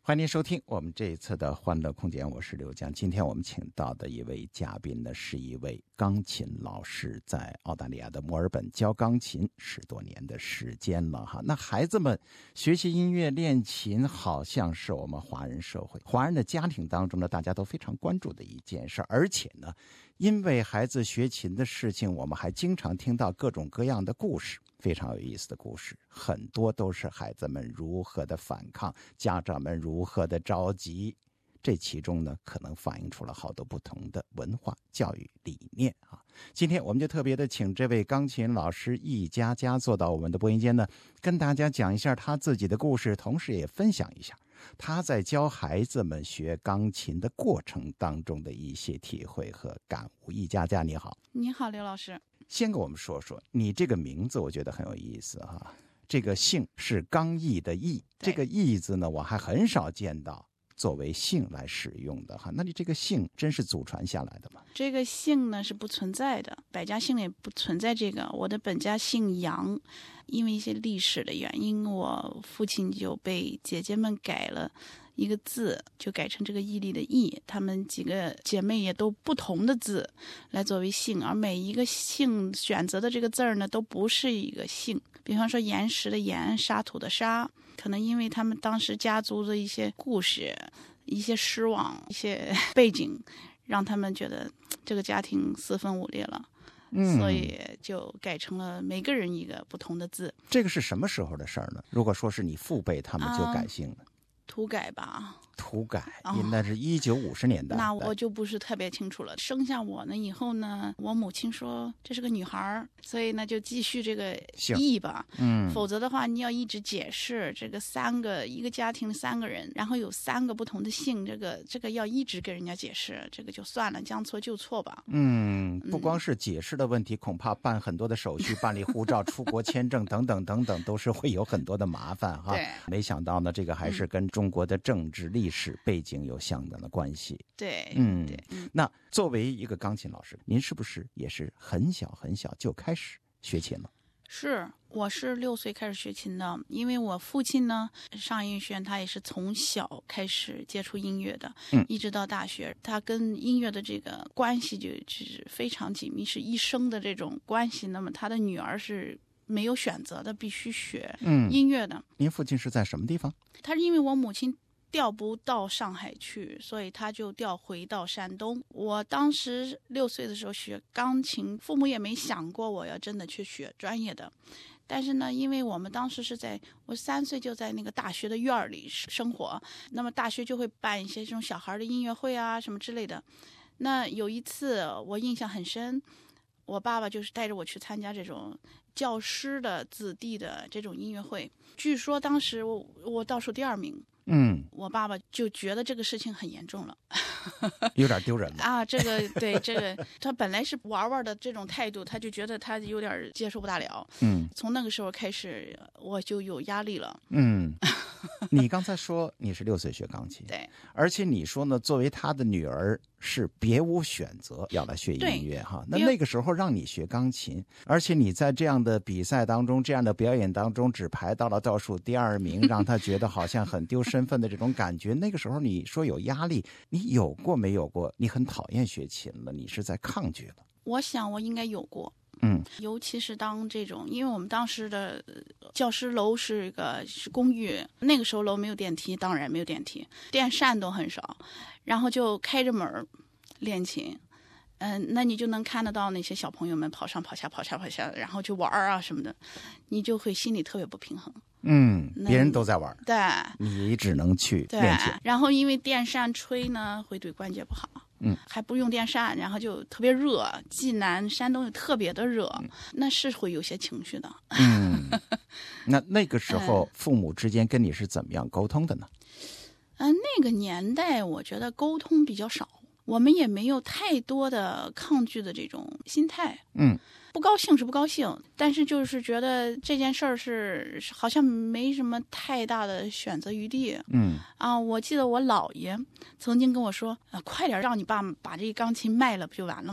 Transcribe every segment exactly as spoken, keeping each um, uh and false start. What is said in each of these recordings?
欢迎您收听我们这一次的欢乐空间，我是刘江。今天我们请到的一位嘉宾呢，是一位钢琴老师，在澳大利亚的墨尔本教钢琴十多年的时间了哈。那孩子们学习音乐练琴，好像是我们华人社会、华人的家庭当中呢，大家都非常关注的一件事。而且呢，因为孩子学琴的事情，我们还经常听到各种各样的故事。非常有意思的故事，很多都是孩子们如何的反抗，家长们如何的着急，这其中呢，可能反映出了好多不同的文化教育理念啊。今天我们就特别的请这位钢琴老师易佳佳坐到我们的播音间呢，跟大家讲一下他自己的故事，同时也分享一下他在教孩子们学钢琴的过程当中的一些体会和感悟。易佳佳，你好。 你好，刘老师。 先给我们说说你这个名字，我觉得很有意思哈。这个姓是刚毅的毅，这个毅字呢，我还很少见到作为姓来使用的哈。那你这个姓真是祖传下来的吗？ 这个姓呢是不存在的，百家姓也不存在这个。我的本家姓杨，因为一些历史的原因，我父亲就被姐姐们改了一个字，就改成这个毅力的毅，他们几个姐妹也都不同的字来作为姓，而每一个姓选择的这个字儿呢都不是一个姓。比方说岩石的岩，沙土的沙，可能因为他们当时家族的一些故事、一些失望、一些背景，让他们觉得这个家庭四分五裂了，嗯，所以就改成了每个人一个不同的字。 这个是什么时候的事儿呢？如果说是你父辈他们就改姓了， 嗯土改吧， 土改应该是一九五十年代、哦。 那我就不是特别清楚了。生下我呢以后呢，我母亲说这是个女孩，所以呢就继续这个义吧。嗯，否则的话你要一直解释这个三个一个家庭三个人，然后有三个不同的姓，这个这个要一直跟人家解释，这个就算了，将错就错吧。 嗯，不光是解释的问题，嗯、恐怕办很多的手续，办理护照、出国签证等等等等，都是会有很多的麻烦哈。 对， 没想到呢，这个还是跟中国的政治历史背景有相当的关系。 对， 嗯， 对。 那作为一个钢琴老师，您是不是也是很小很小就开始学琴了？ 是，我是六岁开始学琴的，因为我父亲呢上音乐学院，他也是从小开始接触音乐的，嗯，一直到大学，他跟音乐的这个关系就是非常紧密，是一生的这种关系。那么他的女儿是没有选择的，必须学音乐的。 嗯、您父亲是在什么地方？ 他是因为我母亲调不到上海去，所以他就调回到山东。我当时六岁的时候学钢琴，父母也没想过我要真的去学专业的。但是呢，因为我们当时是在我三岁就在那个大学的院里生活，那么大学就会办一些这种小孩的音乐会啊什么之类的。那有一次我印象很深，我爸爸就是带着我去参加这种教师的子弟的这种音乐会，据说当时我我倒数第二名。嗯，我爸爸就觉得这个事情很严重了， 有点丢人了啊。这个对这个，他本来是玩玩的这种态度，他就觉得他有点接受不大了。嗯，从那个时候开始，我就有压力了。 嗯，你刚才说你是六岁学钢琴， 对， 而且你说呢，作为他的女儿是别无选择要来学音乐哈。那那个时候让你学钢琴，而且你在这样的比赛当中、这样的表演当中只排到了倒数第二名，让他觉得好像很丢身份的这种感觉。那个时候你说有压力，你有过没有过？你很讨厌学琴了，你是在抗拒了？ 我想我应该有过。 嗯， 尤其是当这种，因为我们当时的教师楼是一个是公寓，那个时候楼没有电梯，当然没有电梯，电扇都很少，然后就开着门练琴。嗯、呃，那你就能看得到那些小朋友们跑上跑下跑下跑下，然后就玩啊什么的，你就会心里特别不平衡。 嗯，别人都在玩， 对， 你只能去练琴。 然后因为电扇吹呢，会对关节不好。嗯，还不用电扇，然后就特别热，济南、山东又特别的热，嗯、那是会有些情绪的。 嗯，那那个时候父母之间跟你是怎么样沟通的呢？ 嗯、呃，那个年代我觉得沟通比较少，我们也没有太多的抗拒的这种心态。嗯。不高兴是不高兴，但是就是觉得这件事儿是好像没什么太大的选择余地。嗯啊，我记得我姥爷曾经跟我说：“啊，快点让你爸把这个钢琴卖了，不就完了吗？”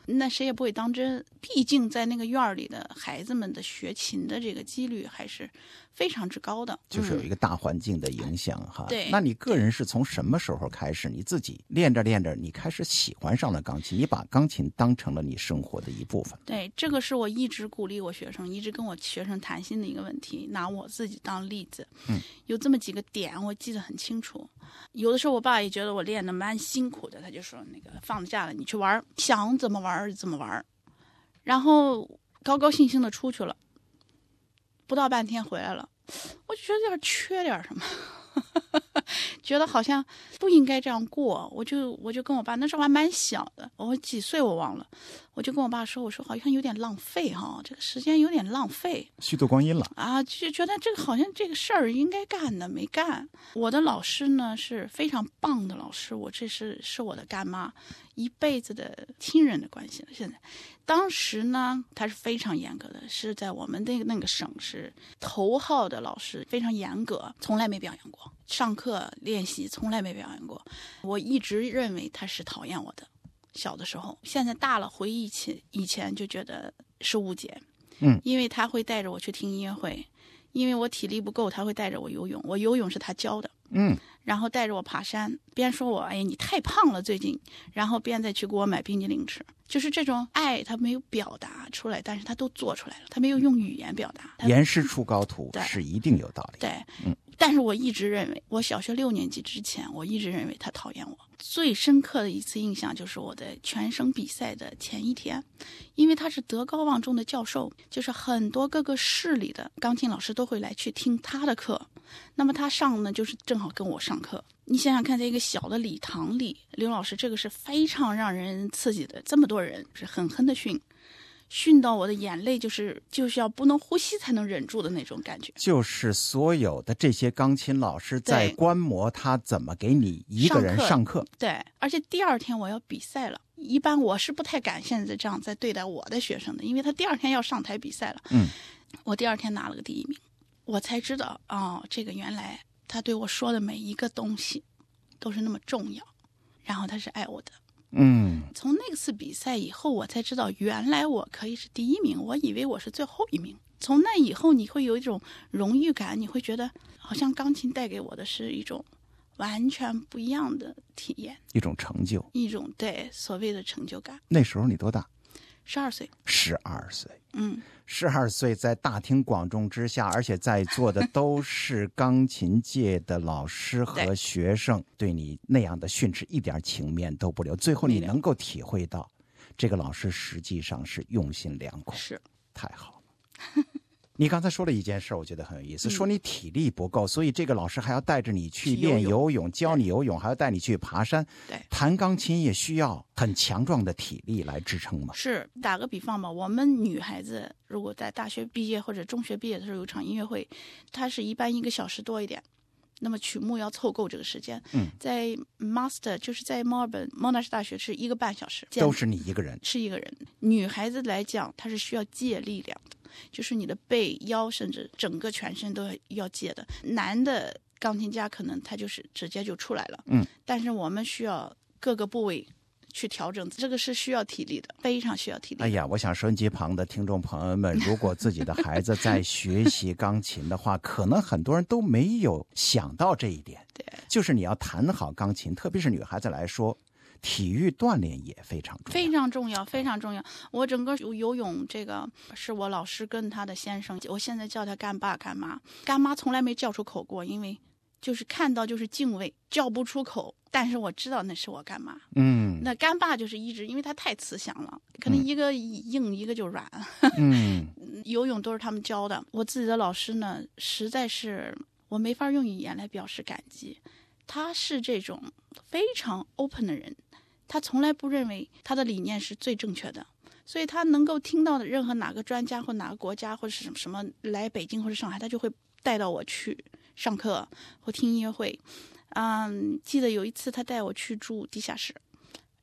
那谁也不会当真。毕竟在那个院儿里的孩子们的学琴的这个几率还是非常之高的， 就是有一个大环境的影响、嗯、哈。 对， 那你个人是从什么时候开始，你自己练着练着，你开始喜欢上了钢琴，你把钢琴当成了你生活的一部分？ 对，这个是我一直鼓励我学生，一直跟我学生谈心的一个问题。拿我自己当例子， 嗯， 有这么几个点我记得很清楚。有的时候我爸也觉得我练得蛮辛苦的，他就说那个放假了你去玩，想怎么玩怎么玩。然后高高兴兴的出去了，不到半天回来了，我就觉得有点缺点什么觉得好像不应该这样过。我就我就跟我爸，那时候还蛮小的，我几岁我忘了，我就跟我爸说，我说好像有点浪费哈，这个时间有点浪费， 虚度光阴了啊，就觉得这个好像这个事儿应该干的没干。我的老师呢是非常棒的老师，我这是是我的干妈，一辈子的亲人的关系了。现在当时呢他是非常严格的，是在我们的那个省是头号的老师，非常严格，从来没表扬过，上课练习从来没表扬过。我一直认为他是讨厌我的，小的时候，现在大了回忆起以前就觉得是误解。 嗯， 因为他会带着我去听音乐会，因为我体力不够，他会带着我游泳，我游泳是他教的。 嗯， 然后带着我爬山，边说我哎你太胖了最近，然后边再去给我买冰激凌吃。就是这种爱他没有表达出来，但是他都做出来了，他没有用语言表达。 言师出高徒是一定有道理。 对， 嗯， 但是我一直认为，我小学六年级之前，我一直认为他讨厌我。最深刻的一次印象就是我的全省比赛的前一天，因为他是德高望重的教授，就是很多各个市里的钢琴老师都会来去听他的课，那么他上呢就是正好跟我上课。你想想看，在一个小的礼堂里，刘老师这个是非常让人刺激的，这么多人是狠狠的训，训到我的眼泪就是就是要不能呼吸才能忍住的那种感觉。 就是所有的这些钢琴老师在观摩他怎么给你一个人上课。 对，而且第二天我要比赛了，一般我是不太敢现在这样在对待我的学生的，因为他第二天要上台比赛了。 嗯， 我第二天拿了个第一名，我才知道哦，这个原来他对我说的每一个东西都是那么重要，然后他是爱我的。 嗯， 从那次比赛以后，我才知道原来我可以是第一名，我以为我是最后一名。从那以后，你会有一种荣誉感，你会觉得好像钢琴带给我的是一种完全不一样的体验， 一种成就， 一种对所谓的成就感。 那时候你多大？ 十二岁。 十二岁。 嗯， 十二岁在大庭广众之下，而且在座的都是钢琴界的老师和学生，对你那样的训斥一点情面都不留。最后你能够体会到，这个老师实际上是用心良苦， 是太好了。你刚才说了一件事，我觉得很有意思，嗯、说你体力不够，所以这个老师还要带着你去练游泳，教你游泳，还要带你去爬山。 对， 弹钢琴也需要很强壮的体力来支撑嘛。 是，打个比方吧，我们女孩子如果在大学毕业或者中学毕业的时候有场音乐会，它是一般一个小时多一点。那么曲目要凑够这个时间， 嗯， 在 Master 就是在墨尔本莫纳什大学是一个半小时， 都是你一个人， 是一个人。女孩子来讲，她是需要借力量的，就是你的背、腰，甚至整个全身都要借的。男的钢琴家可能他就是直接就出来了， 嗯， 但是我们需要各个部位去调整，这个是需要体力的，非常需要体力。 哎呀，我想收音机旁的听众朋友们，如果自己的孩子在学习钢琴的话，可能很多人都没有想到这一点。 对， 就是你要弹好钢琴，特别是女孩子来说，体育锻炼也非常重要， 非常重要，非常重要。我整个游泳这个是我老师跟他的先生，我现在叫他干爸干妈，干妈从来没叫出口过，因为就是看到就是敬畏，叫不出口。但是我知道那是我干妈， 嗯， 那干爸就是一直，因为他太慈祥了，可能一个硬、嗯、一个就软， 嗯， 游泳都是他们教的。我自己的老师呢，实在是我没法用语言来表示感激。他是这种非常 open 的人，他从来不认为他的理念是最正确的，所以他能够听到的任何哪个专家或哪个国家或者是什么什么来北京或者上海，他就会带到我去上课或听音乐会。嗯，记得有一次他带我去住地下室，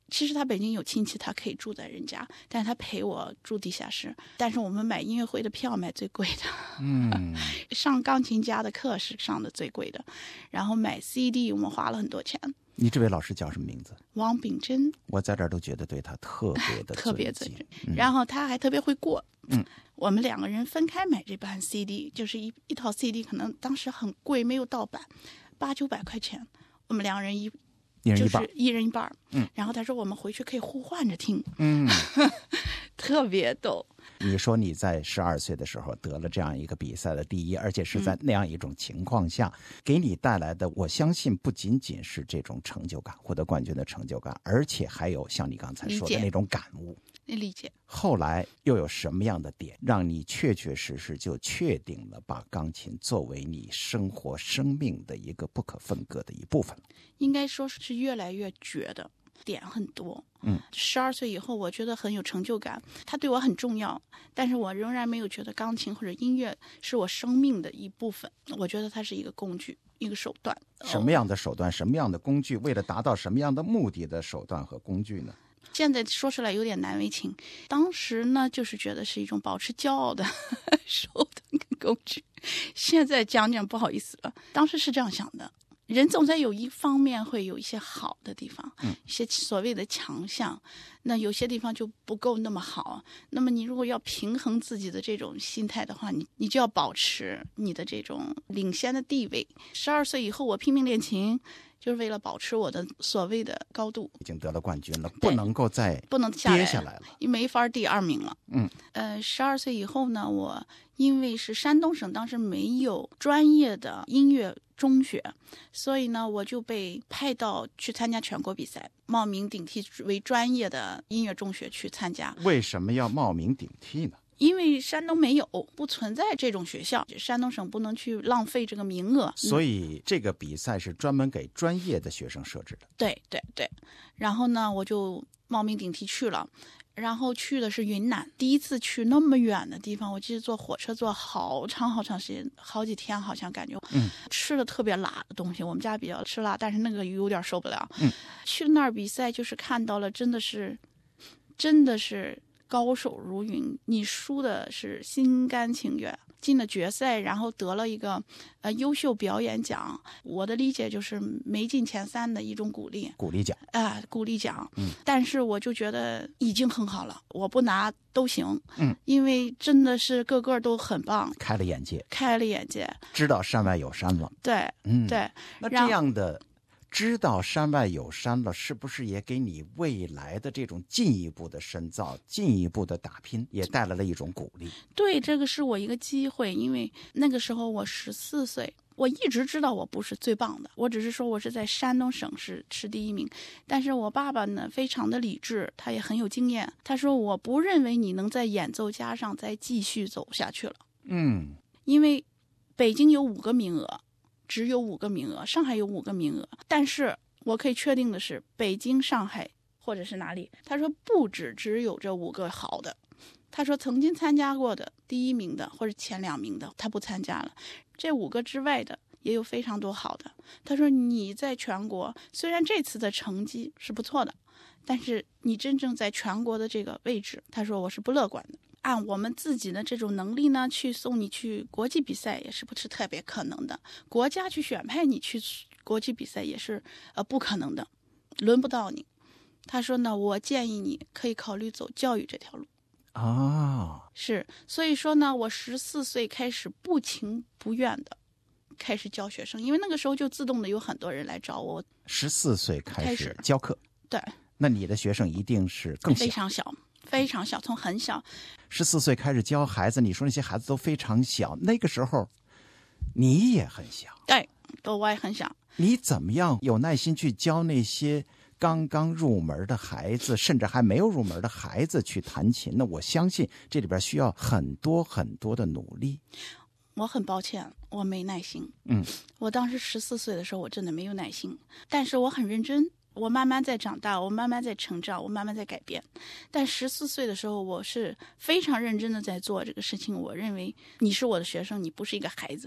其实他北京有亲戚，他可以住在人家，但是他陪我住地下室。但是我们买音乐会的票买最贵的， 嗯， 上钢琴家的课是上的最贵的，然后买 C D 我们花了很多钱。 你这位老师叫什么名字？ 王秉珍。 我在这儿都觉得对他特别的特别尊敬。 嗯、然后他还特别会过。 嗯， 我们两个人分开买这盘 C D， 就是一一套 C D， 可能当时很贵，没有盗版，八九百块钱，我们两个人一。 一人一半， 就是一人一半。 嗯， 然后他说我们回去可以互换着听。 嗯， 特别逗。 你说你在十二岁的时候得了这样一个比赛的第一，而且是在那样一种情况下，嗯、给你带来的，我相信不仅仅是这种成就感，获得冠军的成就感，而且还有像你刚才说的那种感悟。 理解。 后来又有什么样的点让你确确实实就确定了把钢琴作为你生活生命的一个不可分割的一部分？ 应该说是越来越觉得点很多。 嗯， 十二岁以后我觉得很有成就感，它对我很重要，但是我仍然没有觉得钢琴或者音乐是我生命的一部分，我觉得它是一个工具，一个手段。 什么样的手段，什么样的工具，为了达到什么样的目的的手段和工具呢？ 现在说出来有点难为情，当时呢就是觉得是一种保持骄傲的手段跟工具，现在讲讲不好意思了，当时是这样想的。人总在有一方面会有一些好的地方， 嗯， 一些所谓的强项，那有些地方就不够那么好。那么你如果要平衡自己的这种心态的话，你你就要保持你的这种领先的地位。十二岁以后，我拼命练琴，就是为了保持我的所谓的高度。 已经得了冠军了，不能够再不能跌下来了， 没法第二名了。 嗯， 呃，十二岁以后呢，我因为是山东省当时没有专业的音乐中学，所以呢，我就被派到去参加全国比赛，冒名顶替为专业的音乐中学去参加。 为什么要冒名顶替呢？ 因为山东没有，不存在这种学校，山东省不能去浪费这个名额， 所以这个比赛是专门给专业的学生设置的。 对对对，然后呢，我就冒名顶替去了。然后去的是云南，第一次去那么远的地方，我记得坐火车坐好长好长时间，好几天，好像感觉， 嗯， 吃了特别辣的东西。我们家比较吃辣，但是那个有点受不了。 嗯， 去那儿比赛就是看到了，真的是，真的是高手如云，你输的是心甘情愿。进了决赛，然后得了一个呃优秀表演奖。我的理解就是没进前三的一种鼓励， 鼓励奖啊、呃，鼓励奖。 嗯， 但是我就觉得已经很好了，我不拿都行。 嗯， 因为真的是个个都很棒， 开了眼界， 开了眼界， 知道山外有山了。 对， 嗯， 对。 那这样的知道山外有山了，是不是也给你未来的这种进一步的深造、进一步的打拼，也带来了一种鼓励？ 对，这个是我一个机会，因为那个时候我十四岁，我一直知道我不是最棒的，我只是说我是在山东省市是第一名。但是我爸爸呢，非常的理智，他也很有经验。他说我不认为你能在演奏家上再继续走下去了。 嗯， 因为北京有五个名额。只有五个名额，上海有五个名额，但是我可以确定的是，北京、上海或者是哪里，他说不止只有这五个好的，他说曾经参加过的第一名的或者前两名的，他不参加了，这五个之外的也有非常多好的。他说你在全国虽然这次的成绩是不错的，但是你真正在全国的这个位置，他说我是不乐观的。按我们自己的这种能力呢，去送你去国际比赛也是不是特别可能的。国家去选派你去国际比赛也是呃不可能的，轮不到你。他说呢，我建议你可以考虑走教育这条路。 啊、哦， 是，所以说呢，我十四岁开始不情不愿的开始教学生，因为那个时候就自动的有很多人来找我。 十四岁开始教课， 对， 那你的学生一定是更小， 非常小。非常小，从很小， 十四岁开始教孩子，你说那些孩子都非常小，那个时候你也很小， 对，都我也很小。 你怎么样有耐心去教那些刚刚入门的孩子，甚至还没有入门的孩子去弹琴呢？我相信这里边需要很多很多的努力。 我很抱歉，我没耐心。 嗯， 我当时十四岁的时候，我真的没有耐心，但是我很认真。我慢慢在长大，我慢慢在成长，我慢慢在改变。但十四岁的时候，我是非常认真的在做这个事情。我认为你是我的学生，你不是一个孩子。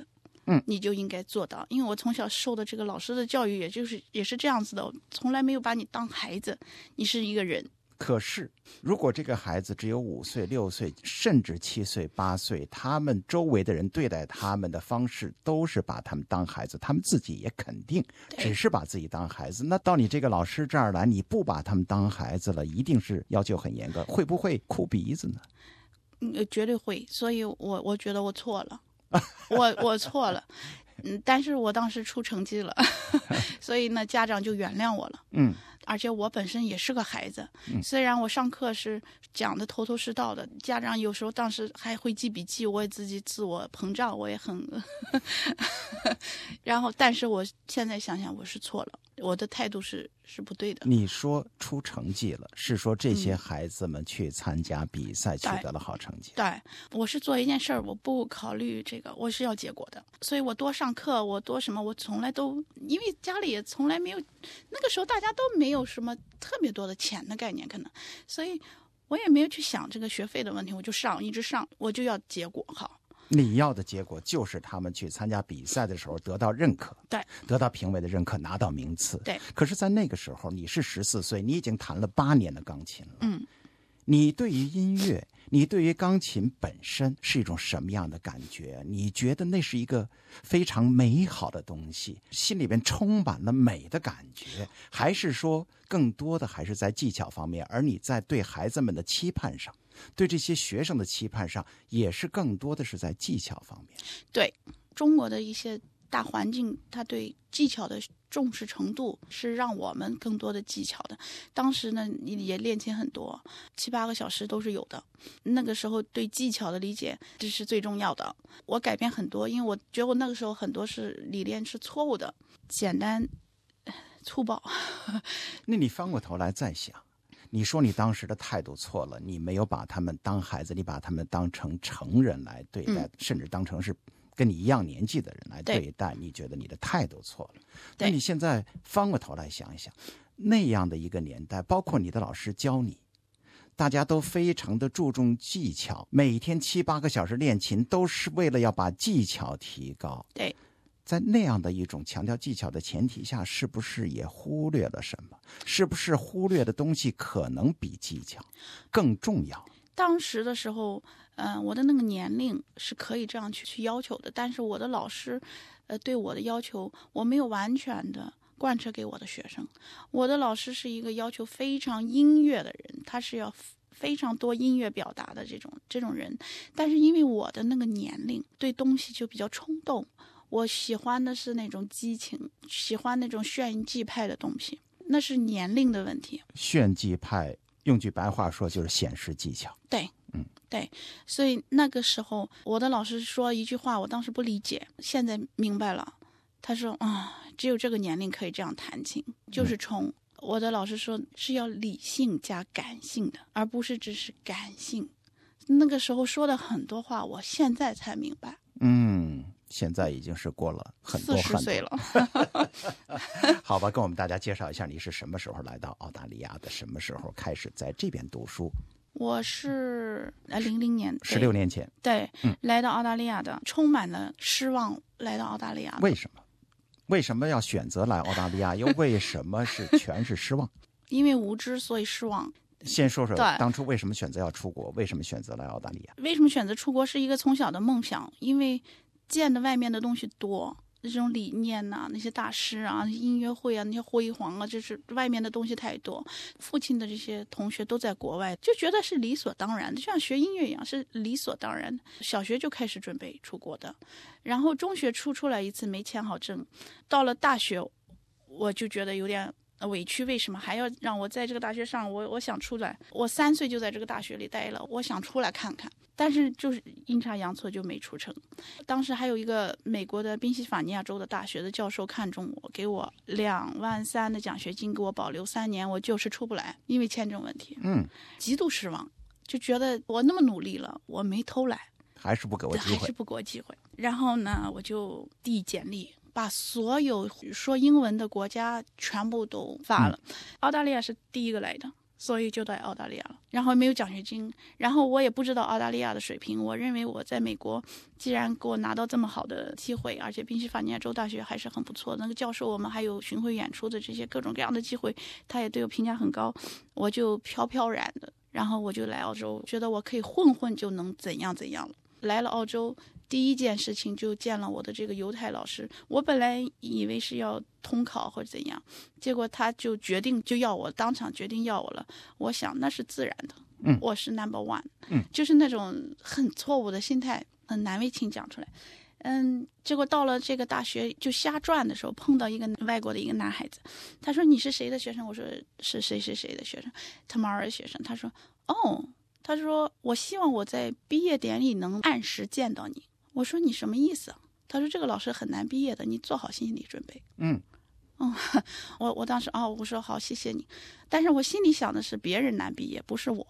嗯， 你就应该做到。因为我从小受的这个老师的教育，也就是也是这样子的，从来没有把你当孩子，你是一个人。 可是，如果这个孩子只有五岁、六岁，甚至七岁、八岁，他们周围的人对待他们的方式都是把他们当孩子，他们自己也肯定只是把自己当孩子。那到你这个老师这儿来，你不把他们当孩子了，一定是要求很严格，会不会哭鼻子呢？ 嗯，绝对会。所以我我觉得我错了，我我错了。嗯，但是我当时出成绩了，所以呢，家长就原谅我了。 嗯。 而且我本身也是个孩子， 嗯、 虽然我上课是讲的头头是道的，家长有时候当时还会记笔记，我也自己自我膨胀，我也很然后但是我现在想想我是错了，我的态度是是不对的。 你说出成绩了，是说这些孩子们去参加比赛、嗯、取得了好成绩。 对，我是做一件事儿，我不考虑这个，我是要结果的，所以我多上课，我多什么，我从来都因为家里也从来没有，那个时候大家都没有什么特别多的钱的概念，可能，所以我也没有去想这个学费的问题，我就上，一直上，我就要结果好。 你要的结果就是他们去参加比赛的时候得到认可， 对， 得到评委的认可，拿到名次， 对。 可是在那个时候你是十四岁，你已经弹了八年的钢琴了， 嗯， 你对于音乐，你对于钢琴本身是一种什么样的感觉？你觉得那是一个非常美好的东西，心里边充满了美的感觉，还是说更多的还是在技巧方面？而你在对孩子们的期盼上，对这些学生的期盼上，也是更多的是在技巧方面。 对，中国的一些大环境，他对技巧的重视程度是让我们更多的技巧的。当时呢，也练琴很多，七八个小时都是有的。那个时候对技巧的理解，这是最重要的。我改变很多，因为我觉得我那个时候很多是理念是错误的，简单粗暴。 那你翻过头来再想，你说你当时的态度错了，你没有把他们当孩子，你把他们当成成人来对待，嗯、甚至当成是跟你一样年纪的人来对待，你觉得你的态度错了。那你现在翻过头来想一想，那样的一个年代，包括你的老师教你，大家都非常的注重技巧，每天七八个小时练琴，都是为了要把技巧提高。 对。 在那样的一种强调技巧的前提下，是不是也忽略了什么？是不是忽略的东西可能比技巧更重要？ 当时的时候，嗯、呃，我的那个年龄是可以这样去去要求的，但是我的老师，呃，对我的要求，我没有完全的贯彻给我的学生。我的老师是一个要求非常音乐的人，他是要非常多音乐表达的这种这种人，但是因为我的那个年龄，对东西就比较冲动。我喜欢的是那种激情，喜欢那种炫技派的东西，那是年龄的问题。 炫技派，用句白话说就是显示技巧。 对， 嗯， 对，所以那个时候我的老师说一句话，我当时不理解，现在明白了。他说啊，只有这个年龄可以这样弹琴，就是冲。嗯、我的老师说是要理性加感性的，而不是只是感性。那个时候说的很多话，我现在才明白。 嗯。现在已经是过了很多很多四十岁了。 好吧，跟我们大家介绍一下，你是什么时候来到澳大利亚的？什么时候开始在这边读书？ 我是呃零零年， 十六年前， 对， 嗯， 来到澳大利亚的，充满了失望。来到澳大利亚， 为什么？为什么要选择来澳大利亚？又为什么是全是失望？ 因为无知，所以失望。 先说说当初为什么选择要出国？为什么选择来澳大利亚？ 为什么选择出国？是一个从小的梦想，因为见的外面的东西多，那种理念呐、啊，那些大师啊，音乐会啊，那些辉煌啊，就是外面的东西太多。父亲的这些同学都在国外，就觉得是理所当然的，就像学音乐一样，是理所当然的。小学就开始准备出国的，然后中学出出来一次没签好证，到了大学，我就觉得有点委屈，为什么还要让我在这个大学上？我我想出来，我三岁就在这个大学里待了，我想出来看看。但是就是阴差阳错就没出成。当时还有一个美国的宾夕法尼亚州的大学的教授看中我，给我两万三的奖学金，给我保留三年，我就是出不来，因为签证问题。 嗯， 极度失望，就觉得我那么努力了，我没偷来， 还是不给我机会， 还是不给我机会。然后呢，我就递简历，把所有说英文的国家全部都发了。嗯、澳大利亚是第一个来的。 所以就到澳大利亚了，然后没有奖学金，然后我也不知道澳大利亚的水平。我认为我在美国，既然给我拿到这么好的机会，而且宾夕法尼亚州大学还是很不错，那个教授我们还有巡回演出的这些各种各样的机会，他也对我评价很高，我就飘飘然的，然后我就来澳洲，觉得我可以混混就能怎样怎样了。来了澳洲，第一件事情就见了我的这个犹太老师，我本来以为是要通考或者怎样，结果他就决定就要我，当场决定要我了。我想那是自然的， 嗯， 我是 number one， 嗯， 就是那种很错误的心态，很难为情讲出来。嗯，结果到了这个大学就瞎转的时候，碰到一个外国的一个男孩子，他说你是谁的学生？我说是谁谁谁的学生，他们儿的学生。他说哦。他说我希望我在毕业典礼能按时见到你。我说你什么意思？他说这个老师很难毕业的，你做好心理准备。 嗯嗯，我我当时哦，我说好，谢谢你。但是我心里想的是别人难毕业，不是我。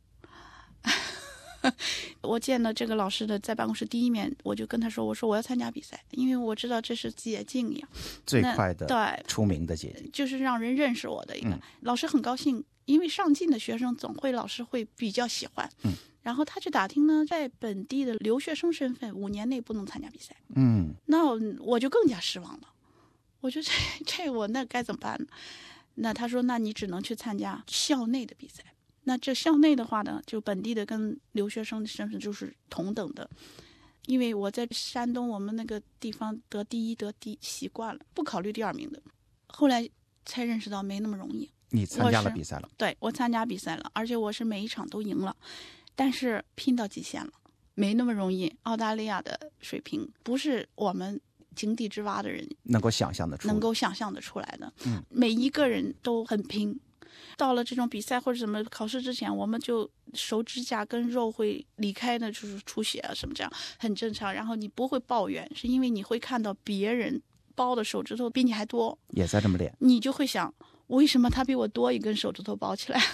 我见了这个老师的在办公室第一面，我就跟他说，我说我要参加比赛，因为我知道这是捷径呀， 最快的对出名的捷径， 就是让人认识我的一个、 嗯、 老师很高兴，因为上进的学生总会老师会比较喜欢。 嗯， 然后他去打听呢，在本地的留学生身份五年内不能参加比赛。 嗯， 那我就更加失望了，我就这这我那该怎么办呢？那他说，那你只能去参加校内的比赛。那这校内的话呢，就本地的跟留学生的身份就是同等的，因为我在山东我们那个地方得第一得第习惯了，不考虑第二名的。后来才认识到没那么容易。 你参加了比赛了？ 对，我参加比赛了，而且我是每一场都赢了，但是拼到极限了，没那么容易。澳大利亚的水平不是我们井底之蛙的人能够想象得出能够想象得出来的。 嗯， 每一个人都很拼。到了这种比赛或者什么考试之前，我们就手指甲跟肉会离开的，就是出血啊什么，这样很正常。然后你不会抱怨，是因为你会看到别人包的手指头比你还多， 也在这么练， 你就会想，为什么他比我多一根手指头包起来？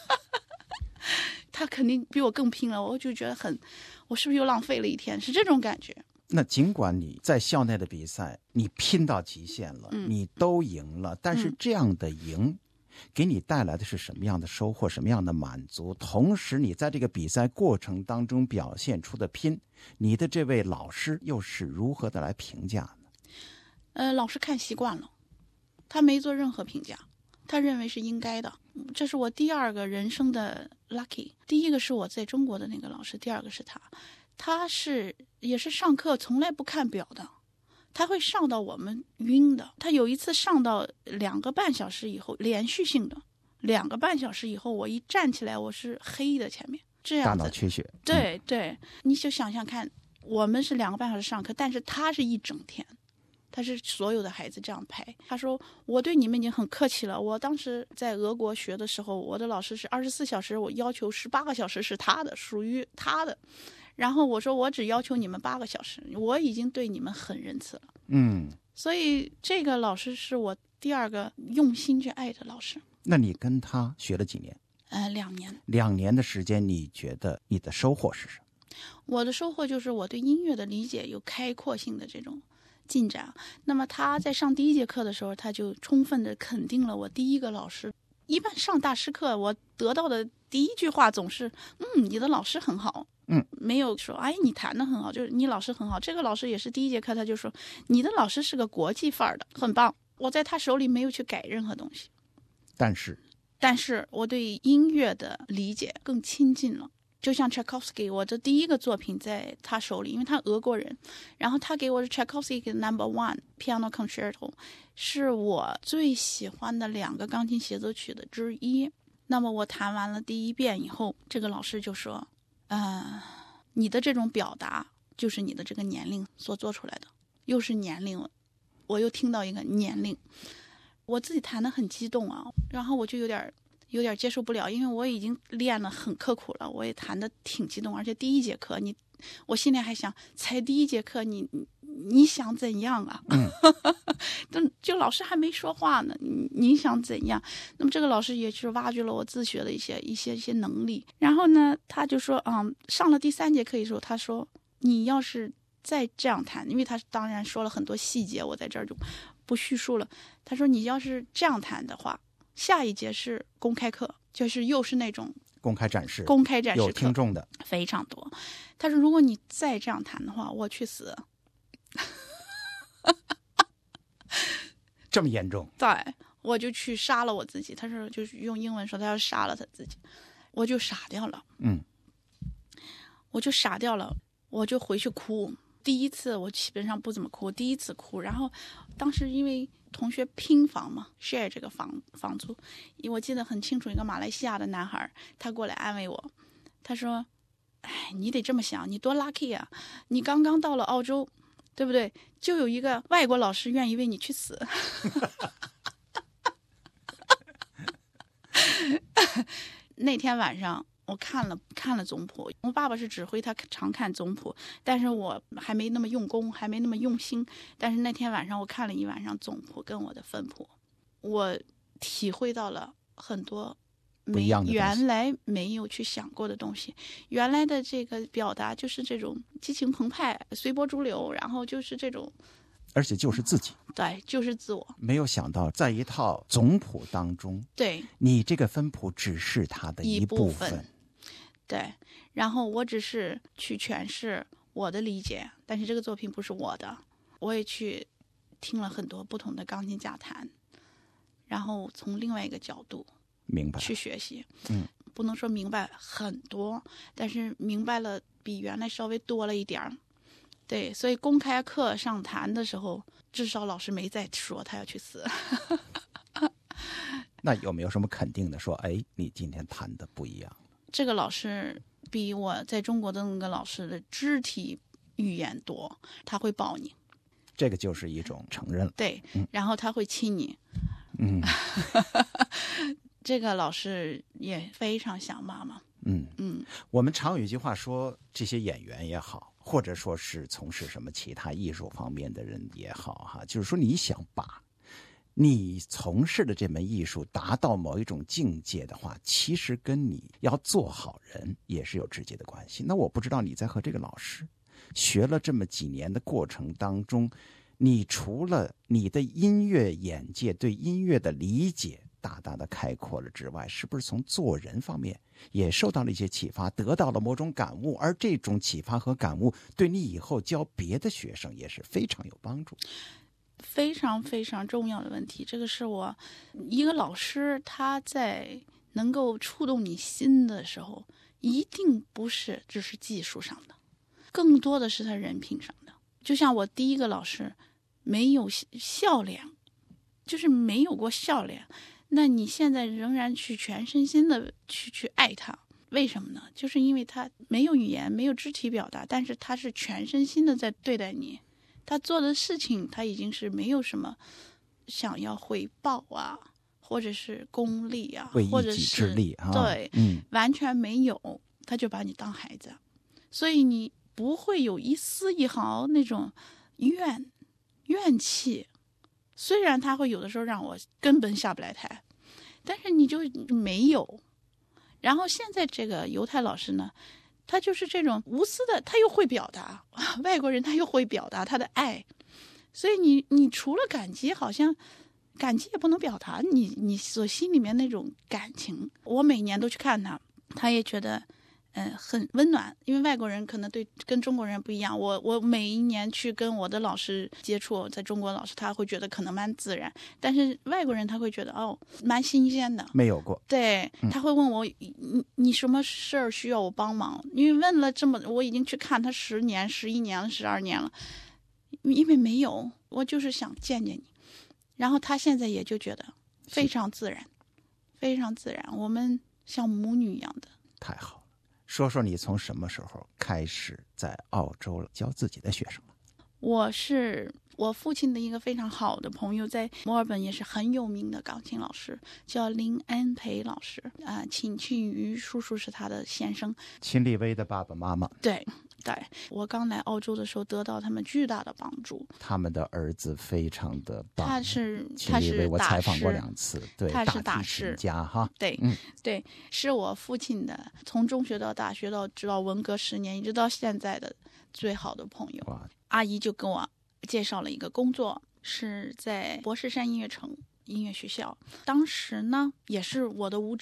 他肯定比我更拼了，我就觉得很，我是不是又浪费了一天？是这种感觉。 那尽管你在校内的比赛你拼到极限了、嗯、你都赢了，但是这样的赢给你带来的是什么样的收获，什么样的满足？同时你在这个比赛过程当中表现出的拼，你的这位老师又是如何的来评价呢？ 呃，老师看习惯了，他没做任何评价，他认为是应该的。这是我第二个人生的 lucky。 第一个是我在中国的那个老师，第二个是他，他是也是上课从来不看表的，他会上到我们晕的。他有一次上到两个半小时以后，连续性的两个半小时以后，我一站起来我是黑的，前面这样子， 大脑缺血。 对对，你就想想看，我们是两个半小时上课，但是他是一整天，他是所有的孩子这样排。他说我对你们已经很客气了，我当时在俄国学的时候，我的老师是二十四小时，我要求十八个小时是他的，属于他的。然后我说我只要求你们八个小时，我已经对你们很仁慈了。 嗯， 所以这个老师是我第二个用心去爱的老师。 那你跟他学了几年？ 呃，两年。 两年的时间，你觉得你的收获是什么？ 我的收获就是我对音乐的理解有开阔性的这种进展。那么他在上第一节课的时候，他就充分的肯定了我第一个老师。一般上大师课，我得到的第一句话总是嗯，你的老师很好。 嗯， 没有说哎你弹得很好，就是你老师很好。这个老师也是第一节课他就说你的老师是个国际范儿的，很棒。我在他手里没有去改任何东西， 但是但是我对音乐的理解更亲近了。就像 Tchaikovsky， 我的第一个作品在他手里，因为他俄国人，然后他给我的 Tchaikovsky Number One Piano Concerto 是我最喜欢的两个钢琴协奏曲的之一。那么我弹完了第一遍以后，这个老师就说呃，你的这种表达就是你的这个年龄所做出来的。又是年龄了，我又听到一个年龄，我自己弹得很激动啊，然后我就有点有点接受不了，因为我已经练了很刻苦了，我也弹得挺激动，而且第一节课你，我心里还想，才第一节课你你想怎样啊？嗯，就老师还没说话呢，你你想怎样？那么这个老师也是挖掘了我自学的一些一些一些能力。然后呢，他就说，嗯，上了第三节课的时候，他说你要是再这样弹，因为他当然说了很多细节，我在这儿就不叙述了。他说你要是这样弹的话，下一节是公开课， 就是又是那种公开展示， 公开展示课有听众的非常多。他说如果你再这样弹的话，我去死。 这么严重？ 对，我就去杀了我自己。他说就是用英文说他要杀了他自己，我就傻掉了。 嗯， 我就傻掉了，我就回去哭。第一次我基本上不怎么哭，第一次哭。然后当时因为同学拼房嘛 ，share 这个房房租，我记得很清楚，一个马来西亚的男孩，他过来安慰我，他说：“哎，你得这么想，你多 lucky 啊！你刚刚到了澳洲，对不对？就有一个外国老师愿意为你去死。”那天晚上我看了看了总谱，我爸爸是指挥，他常看总谱，但是我还没那么用功，还没那么用心。但是那天晚上我看了一晚上总谱跟我的分谱，我体会到了很多没原来没有去想过的东西。原来的这个表达就是这种激情澎湃、随波逐流，然后就是这种， 而且就是自己， 对，就是自我。 没有想到在一套总谱当中， 对， 你这个分谱只是它的一部分。 部分对，然后我只是去诠释我的理解，但是这个作品不是我的。我也去听了很多不同的钢琴家弹，然后从另外一个角度明白去学习。 嗯， 不能说明白很多，但是明白了比原来稍微多了一点儿。对，所以公开课上弹的时候，至少老师没再说他要去死。 那有没有什么肯定的说，哎，你今天弹的不一样？ 这个老师比我在中国的那个老师的肢体语言多，他会抱你， 这个就是一种承认了。 对， 嗯、 然后他会亲你。 嗯， 这个老师也非常想妈妈。 嗯嗯， 我们常有一句话说，这些演员也好，或者说是从事什么其他艺术方面的人也好，哈，就是说你想把你从事的这门艺术达到某一种境界的话，其实跟你要做好人也是有直接的关系。那我不知道你在和这个老师学了这么几年的过程当中，你除了你的音乐眼界对音乐的理解大大的开阔了之外，是不是从做人方面也受到了一些启发，得到了某种感悟，而这种启发和感悟对你以后教别的学生也是非常有帮助？ 非常非常重要的问题，这个是我一个老师他在能够触动你心的时候，一定不是只是技术上的，更多的是他人品上的。就像我第一个老师没有笑脸，就是没有过笑脸，那你现在仍然去全身心的去去爱他，为什么呢？就是因为他没有语言，没有肢体表达，但是他是全身心的在对待你。他做的事情他已经是没有什么想要回报啊，或者是功利啊， 为一己之力啊， 对， 嗯， 完全没有，他就把你当孩子，所以你不会有一丝一毫那种怨怨气。虽然他会有的时候让我根本下不来台，但是你就没有。然后现在这个犹太老师呢，他就是这种无私的，他又会表达，外国人他又会表达他的爱，所以你你除了感激，好像感激也不能表达你你所心里面那种感情。我每年都去看他，他也觉得嗯、呃、很温暖，因为外国人可能对跟中国人不一样。我我每一年去跟我的老师接触，在中国老师他会觉得可能蛮自然，但是外国人他会觉得哦蛮新鲜的， 没有过。 对，他会问我、嗯、你你什么事儿需要我帮忙？因为问了这么，我已经去看他十年、十一年了、十二年了，因为没有，我就是想见见你。然后他现在也就觉得非常自然，非常自然，我们像母女一样的。 太好了。说说你从什么时候开始在澳洲教自己的学生了？ 我是我父亲的一个非常好的朋友，在墨尔本也是很有名的钢琴老师，叫林安培老师啊、呃，秦庆瑜叔叔是他的先生， 秦立威的爸爸妈妈。 对对，我刚来澳洲的时候得到他们巨大的帮助。 他们的儿子非常的棒， 他是秦立威我采访过两次，对， 他是大提琴家哈， 对， 嗯， 对，是我父亲的从中学到大学到直到文革十年一直到现在的最好的朋友。阿姨就跟我介绍了一个工作，是在博士山音乐城音乐学校。当时呢，也是我的无知，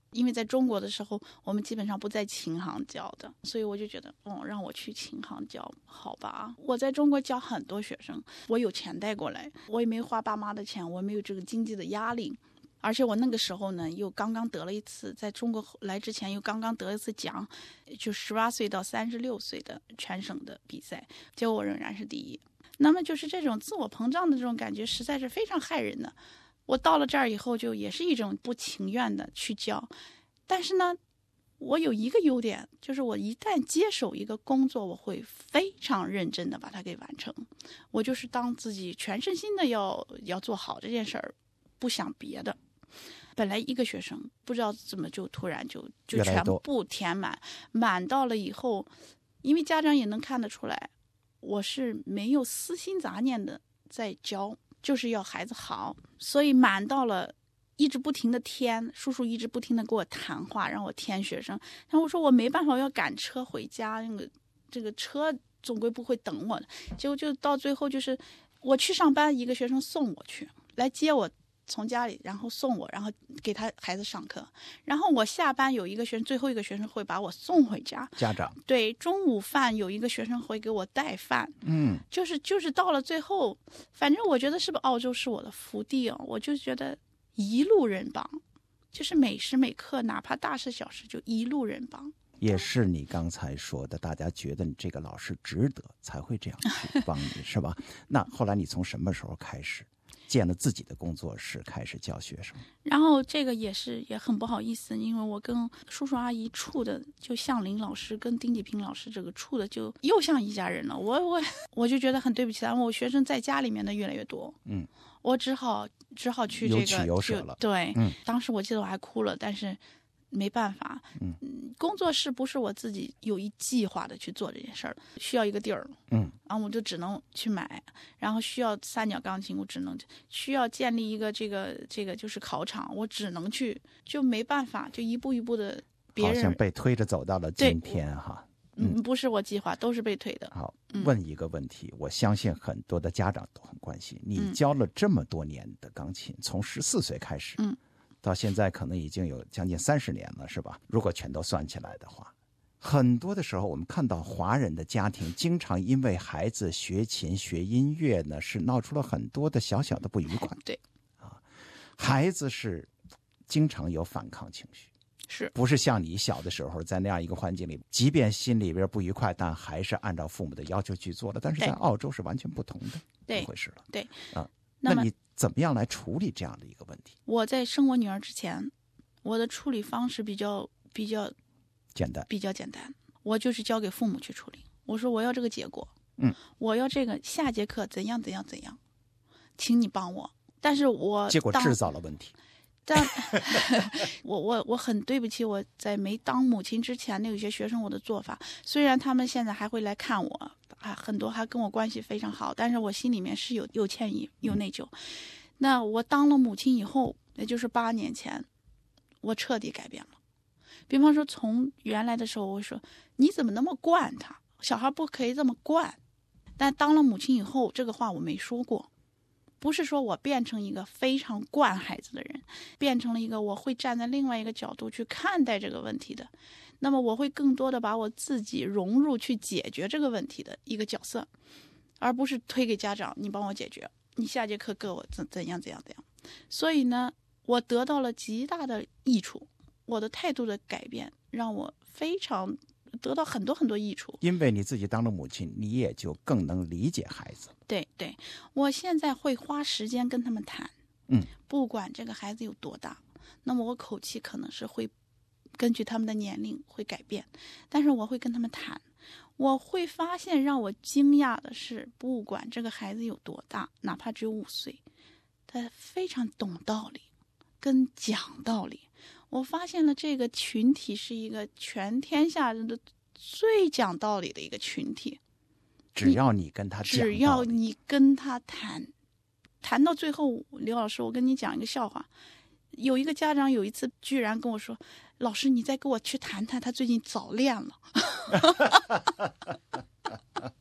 因为在中国的时候，我们基本上不在琴行教的，所以我就觉得，哦，让我去琴行教，好吧。我在中国教很多学生，我有钱带过来，我也没有花爸妈的钱，我没有这个经济的压力。而且我那个时候呢，又刚刚得了一次，在中国来之前又刚刚得了一次奖，就十八岁到三十六岁的全省的比赛，结果我仍然是第一。那么就是这种自我膨胀的这种感觉，实在是非常害人的。我到了这儿以后，就也是一种不情愿的去教，但是呢，我有一个优点，就是我一旦接手一个工作，我会非常认真的把它给完成。我就是当自己全身心的要要做好这件事儿，不想别的。本来一个学生不知道怎么就突然就就全部填满，满到了以后，因为家长也能看得出来，我是没有私心杂念的在教，就是要孩子好，所以满到了，一直不停的填，叔叔一直不停的跟我谈话，让我填学生。然后我说我没办法，我要赶车回家，那个这个车总归不会等我的。结果就到最后就是我去上班，一个学生送我去，来接我。从家里，然后送我，然后给他孩子上课，然后我下班有一个学生，最后一个学生会把我送回家。 家长对，中午饭有一个学生会给我带饭， 嗯， 就是就是到了最后，反正我觉得是不是澳洲是我的福地哦，我就觉得一路人帮，就是每时每刻，哪怕大事小事就一路人帮。 也是你刚才说的，大家觉得你这个老师值得，才会这样去帮你，是吧？那后来你从什么时候开始？建了自己的工作室，开始教学生。 然后这个也是也很不好意思，因为我跟叔叔阿姨处的，就向林老师跟丁继平老师这个处的就又像一家人了。我我我就觉得很对不起他们，我学生在家里面的越来越多，嗯，我只好只好去这个有取有舍了。 对， 嗯， 当时我记得我还哭了，但是没办法，嗯，工作室不是我自己有一计划的去做这件事儿，需要一个地儿，嗯，然后我就只能去买，然后需要三角钢琴，我只能需要建立一个这个这个就是考场，我只能去，就没办法，就一步一步的，别人好像被推着走到了今天哈。 嗯，不是我计划，都是被推的。 好，问一个问题，我相信很多的家长都很关心，你教了这么多年的钢琴，从十四岁开始，嗯。到现在可能已经有将近三十年了，是吧？如果全都算起来的话，很多的时候我们看到华人的家庭经常因为孩子学琴学音乐呢，是闹出了很多的小小的不愉快。 对， 啊，孩子是经常有反抗情绪， 是不是像你小的时候在那样一个环境里，即便心里边不愉快，但还是按照父母的要求去做了？但是在澳洲是完全不同的一回事了。 对啊，那你怎么样来处理这样的一个问题？ 我在生我女儿之前，我的处理方式比较比较简单， 比较简单。我就是交给父母去处理。我说我要这个结果，嗯，我要这个下节课怎样怎样怎样，请你帮我。但是我结果制造了问题。 但我我我很对不起我在没当母亲之前的有些学生我的做法，虽然他们现在还会来看我。还很多还跟我关系非常好，但是我心里面是有有歉意有内疚。那我当了母亲以后，也就是八年前，我彻底改变了。比方说从原来的时候我说你怎么那么惯他，小孩不可以这么惯，但当了母亲以后，这个话我没说过。不是说我变成一个非常惯孩子的人，变成了一个我会站在另外一个角度去看待这个问题的。那么我会更多的把我自己融入去解决这个问题的一个角色，而不是推给家长，你帮我解决，你下节课给我怎怎样怎样怎样。所以呢，我得到了极大的益处，我的态度的改变让我非常得到很多很多益处。 因为你自己当了母亲，你也就更能理解孩子。 对对，我现在会花时间跟他们谈，嗯，不管这个孩子有多大，那么我口气可能是会根据他们的年龄会改变，但是我会跟他们谈。我会发现让我惊讶的是，不管这个孩子有多大，哪怕只有五岁，他非常懂道理跟讲道理。我发现了这个群体是一个全天下人的最讲道理的一个群体。 只要你跟他讲， 只要你跟他谈，谈到最后，刘老师，我跟你讲一个笑话。有一个家长有一次居然跟我说：“老师，你再跟我去谈谈，他最近早恋了。”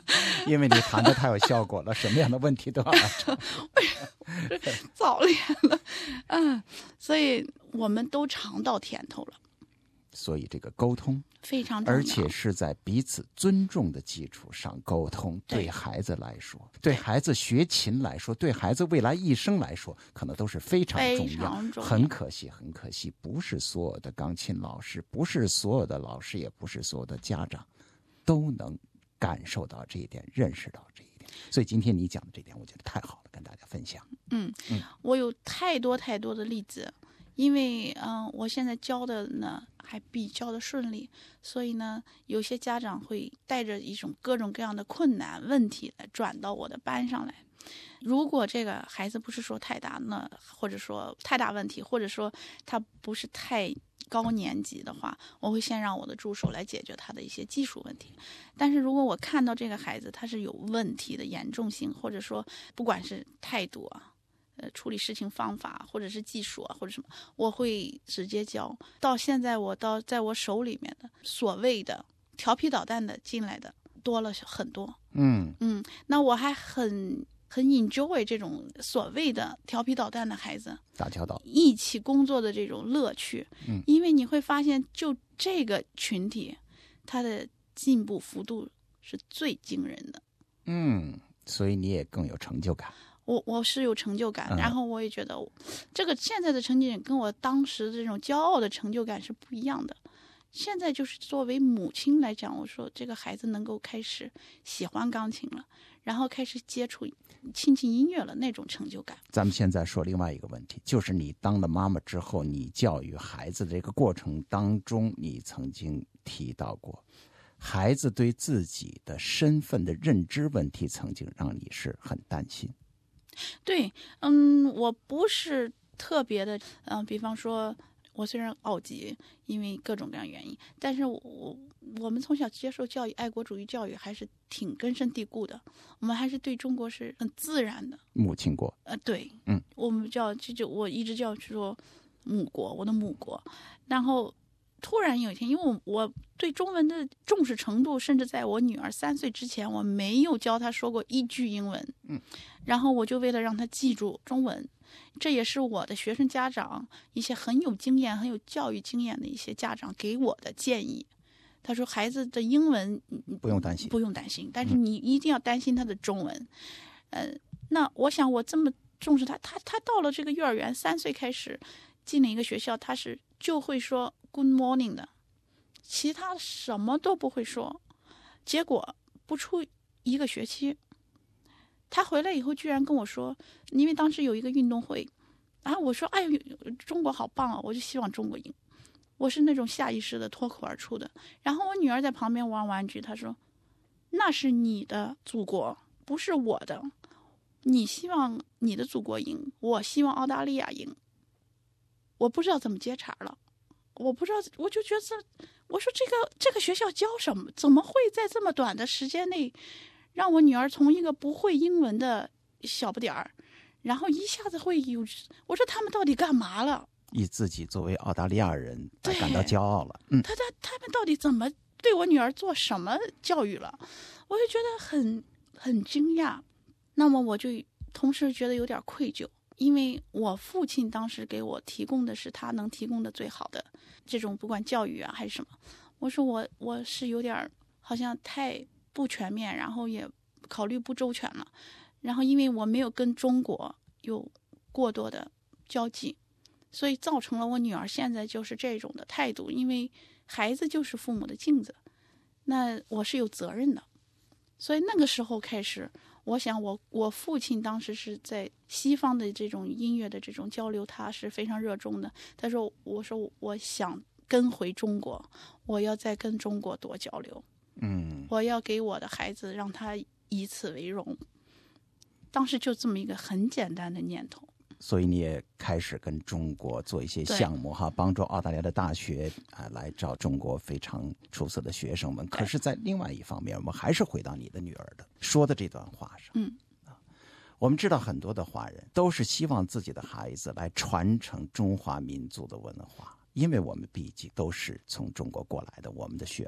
因为你弹的太有效果了，什么样的问题都要来唱。 早恋了，嗯，所以我们都尝到甜头了。 所以这个沟通非常重要， 而且是在彼此尊重的基础上沟通。对, 对孩子来说，对孩子学琴来说，对孩子未来一生来说，可能都是非常重要。 非常重要。 很可惜，很可惜，不是所有的钢琴老师，不是所有的老师，也不是所有的家长，都能感受到这一点，认识到这一点。所以今天你讲的这点，我觉得太好了，跟大家分享。 嗯嗯，我有太多太多的例子。因为嗯、呃，我现在教的呢还比较的顺利，所以呢，有些家长会带着一种各种各样的困难问题来转到我的班上来。如果这个孩子不是说太大，那或者说太大问题，或者说他不是太高年级的话，我会先让我的助手来解决他的一些技术问题。但是如果我看到这个孩子他是有问题的严重性，或者说不管是态度啊，呃，处理事情方法，或者是技术啊，或者什么，我会直接教。到现在，我到在我手里面的所谓的调皮捣蛋的进来的多了很多。 嗯嗯，那我还很很 enjoy 这种所谓的调皮捣蛋的孩子打交道、 一起工作的这种乐趣。 嗯， 因为你会发现，就这个群体，他的进步幅度是最惊人的。 嗯，所以你也更有成就感。 我我是有成就感， 嗯、 然后我也觉得这个现在的成就感跟我当时的这种骄傲的成就感是不一样的。现在就是作为母亲来讲，我说这个孩子能够开始喜欢钢琴了，然后开始接触亲近音乐了，那种成就感。 咱们现在说另外一个问题，就是你当了妈妈之后，你教育孩子的这个过程当中，你曾经提到过孩子对自己的身份的认知问题，曾经让你是很担心。 对，嗯，我不是特别的，嗯、呃，比方说，我虽然傲极，因为各种各样原因，但是我我我们从小接受教育，爱国主义教育还是挺根深蒂固的，我们还是对中国是很自然的。 母亲国， 呃，对， 嗯， 我们叫就就我一直叫说母国，我的母国，然后。突然有一天，因为我我对中文的重视程度，甚至在我女儿三岁之前，我没有教她说过一句英文。 嗯， 然后我就为了让她记住中文，这也是我的学生家长一些很有经验、很有教育经验的一些家长给我的建议。他说：“孩子的英文不用担心， 不用担心，但是你一定要担心他的中文。嗯”呃，那我想我这么重视他，他他到了这个幼儿园，三岁开始进了一个学校，他是就会说 Good morning 的，其他什么都不会说。结果不出一个学期，他回来以后居然跟我说，因为当时有一个运动会，然后我说：“哎，中国好棒啊！”我就希望中国赢。我是那种下意识的脱口而出的。然后我女儿在旁边玩玩具，她说：“那是你的祖国，不是我的。你希望你的祖国赢，我希望澳大利亚赢。”我不知道怎么接茬了，我不知道，我就觉得，我说这个这个学校教什么？怎么会在这么短的时间内，让我女儿从一个不会英文的小不点儿，然后一下子会有？我说他们到底干嘛了？ 以自己作为澳大利亚人来感到骄傲了。嗯， 他他他们到底怎么对我女儿做什么教育了？我就觉得很很惊讶。那么我就同时觉得有点愧疚。因为我父亲当时给我提供的是他能提供的最好的这种不管教育啊还是什么，我说我我是有点好像太不全面，然后也考虑不周全了，然后因为我没有跟中国有过多的交际，所以造成了我女儿现在就是这种的态度。因为孩子就是父母的镜子，那我是有责任的。所以那个时候开始，我想我我父亲当时是在西方的这种音乐的这种交流，他是非常热衷的。他说：“我说我想跟回中国，我要再跟中国多交流， 嗯， 我要给我的孩子让他以此为荣。”当时就这么一个很简单的念头。 所以你也开始跟中国做一些项目哈，帮助澳大利亚的大学啊来招中国非常出色的学生们。可是，在另外一方面，我们还是回到你的女儿的说的这段话上。 嗯， 啊，我们知道很多的华人都是希望自己的孩子来传承中华民族的文化，因为我们毕竟都是从中国过来的，我们的血脉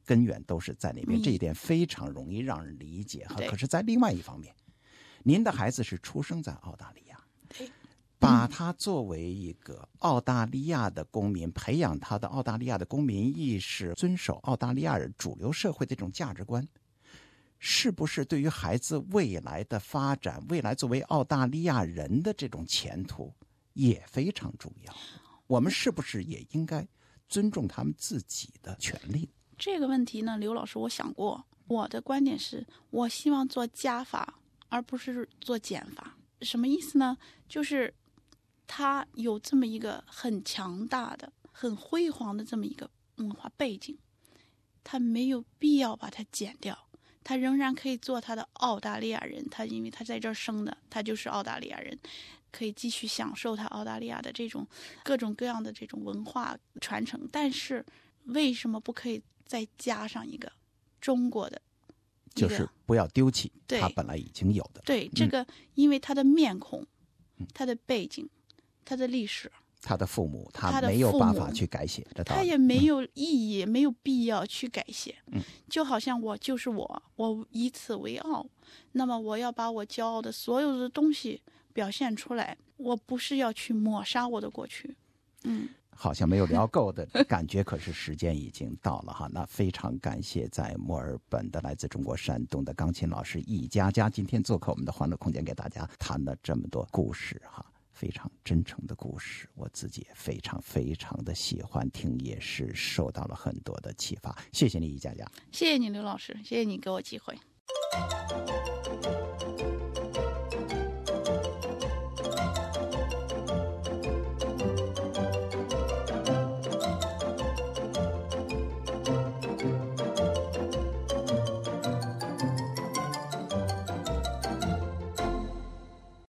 根源都是在那边， 嗯这一点非常容易让人理解哈。 对可是，在另外一方面，您的孩子是出生在澳大利亚， 对， 把他作为一个澳大利亚的公民，培养他的澳大利亚的公民意识，遵守澳大利亚人主流社会的这种价值观，是不是对于孩子未来的发展，未来作为澳大利亚人的这种前途也非常重要？我们是不是也应该尊重他们自己的权利？ 这个问题呢，刘老师，我想过，我的观点是，我希望做加法，而不是做减法。什么意思呢？就是他有这么一个很强大的、很辉煌的这么一个文化背景，他没有必要把它减掉，他仍然可以做他的澳大利亚人。他因为他在这儿生的，他就是澳大利亚人，可以继续享受他澳大利亚的这种各种各样的这种文化传承。但是为什么不可以再加上一个中国的， 就是不要丢弃对他本来已经有的。 对这个，因为他的面孔、他的背景、他的历史， 他的父母，他他的没有父母办法去改写的道理， 他也没有意义，没有必要去改写。 嗯， 就好像我就是我，我以此为傲，那么我要把我骄傲的所有的东西表现出来，我不是要去抹杀我的过去。嗯。 好像没有聊够的感觉，可是时间已经到了哈。那非常感谢在墨尔本的来自中国山东的钢琴老师易佳佳，今天做客我们的欢乐空间，给大家谈了这么多故事哈，非常真诚的故事，我自己也非常非常的喜欢听，也是受到了很多的启发。谢谢你易佳佳。 谢谢你刘老师，谢谢你给我机会。